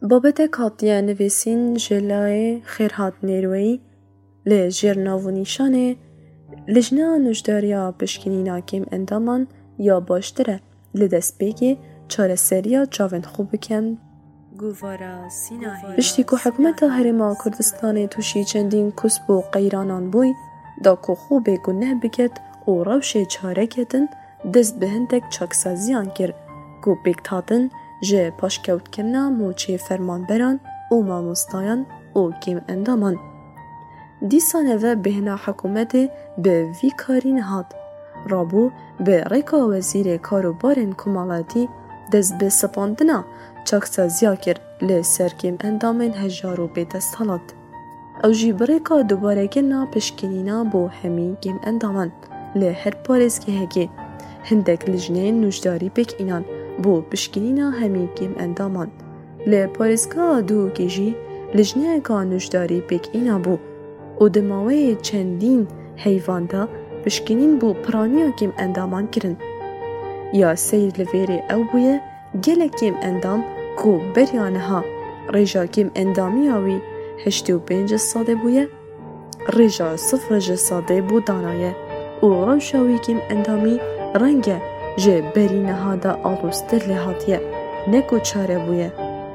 بابتك هاتیه نویسین جلای خیرهات نیروی لی جرناو نیشانه لجنا نجداریا پشکنینا کم اندامان یا باشتره لدست بگی چاره سریا چاون خوب بکن گوارا سینای بشتی که حکمت هرما کردستان توشی چندین کسب و قیرانان بوی دا که خوب گنه بکد و روش چاره کتن دست به هندک چاکسازیان کرد گو بکتاتن جه پاشکوت کرنا موچه فرمان بران و ماموستایان و کم اندامان. دیسانه و بهنا حکومت به وی کاری نهاد. رابو به ریکا وزیر کاروبارن کمالاتی دست به سپاندنا چاکسازیا کرد لسر کم اندامن هجارو به دست حالات. او جی بریکا دوباره گنا پشکنینا بو همی کم اندامان لی هر پارز که هگی هندک لجنین نوشداری بک اینان بو پشکنینا همی کم اندامان لی پارزگاه دو کجی لجنه که نوشداری بک اینا بو او دماوی چندین حیوان دا پشکنین بو پرانیا کم اندامان کرن یا سیر لویری او بویه گله کم اندام کو بریانه ها ریجا کم اندامی آوی 85 ساده بویه ریجا 0 ساده بو دانایه او روشاوی کم اندامی رنگه جه برینه ها دا آلوستر لحاتیه نکو چاره بویه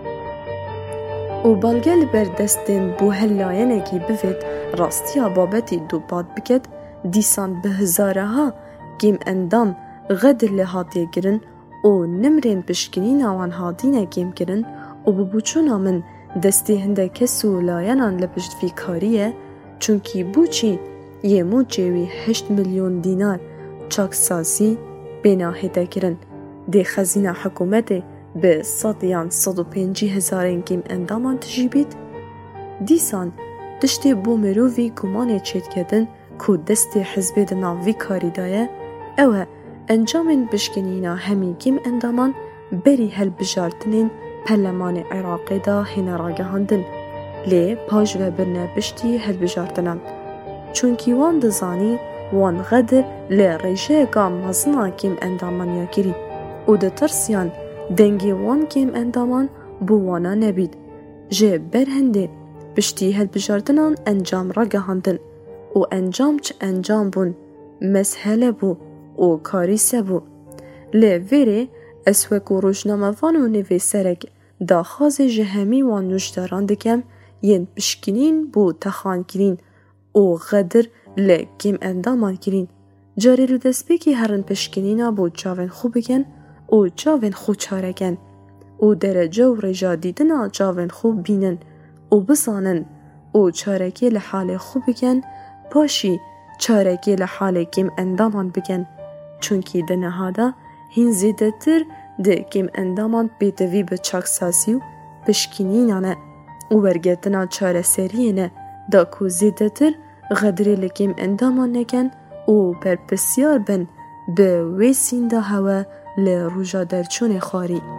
او بالگل بر دستین بو هلاینه کی بفید راستیا بابتی دو باد بکد دیسان به هزاره ها کم اندام غدر لحاتیه گرن او نمرین پشکنین آوان هادینه کم گرن او ببوچونا من دستی هنده کسو لاینان لپشت فی کاریه چونکی بوچی یه موچوی 8 میلیون دینار چاکسازی بنا هده کرن دی خزینه حکومت به 150,000 کم اندامان تجیبید دیسان دشتی بو مرووی گمانه چید کدن که دستی حزب دناوی کاری دایه اوه انجام بشکنینا همی کم اندامان بری هل بجارتنین پرلمان عراقی دا هنه راگهاندن لی پاج و برنه بشتی هل بجارتنان چونکی وان دزانی وان غدر لی ریشه گام مزنا کم اندامان یا گیری او ده ترسیان دنگی وان کم اندامان بو وانا نبید جه برهنده بشتی هل بجارتنان انجام راگهاندن او انجام چه انجام بون مسهله بو او کاری سبو لی ویره اسوکو روشنامه وانو نوی سرک دا خاز جهمی وان نوشداران دکم ین پشکنین بو تخان کرین او غدر لی کم اندامان کرین جاری رو دست بکی هرن پشکنینا بو چاون خوب بگن او چاون خوب چارگن او درجه و رجا دیدنا چاون خوب بینن او بسانن او چارگی لحال خوب بگن پاشی چارگی لحال کم اندامان بگن چونکی دنهادا هین زیده تر ده کم اندامان بیتوی به چاکسازی و پشکنینانه او برگتنا چاره سریینه دا کو زیده تر غدری لکم اندامان نگن او پر بسیار بن به ویسین دا هوا لروجا درچون خاری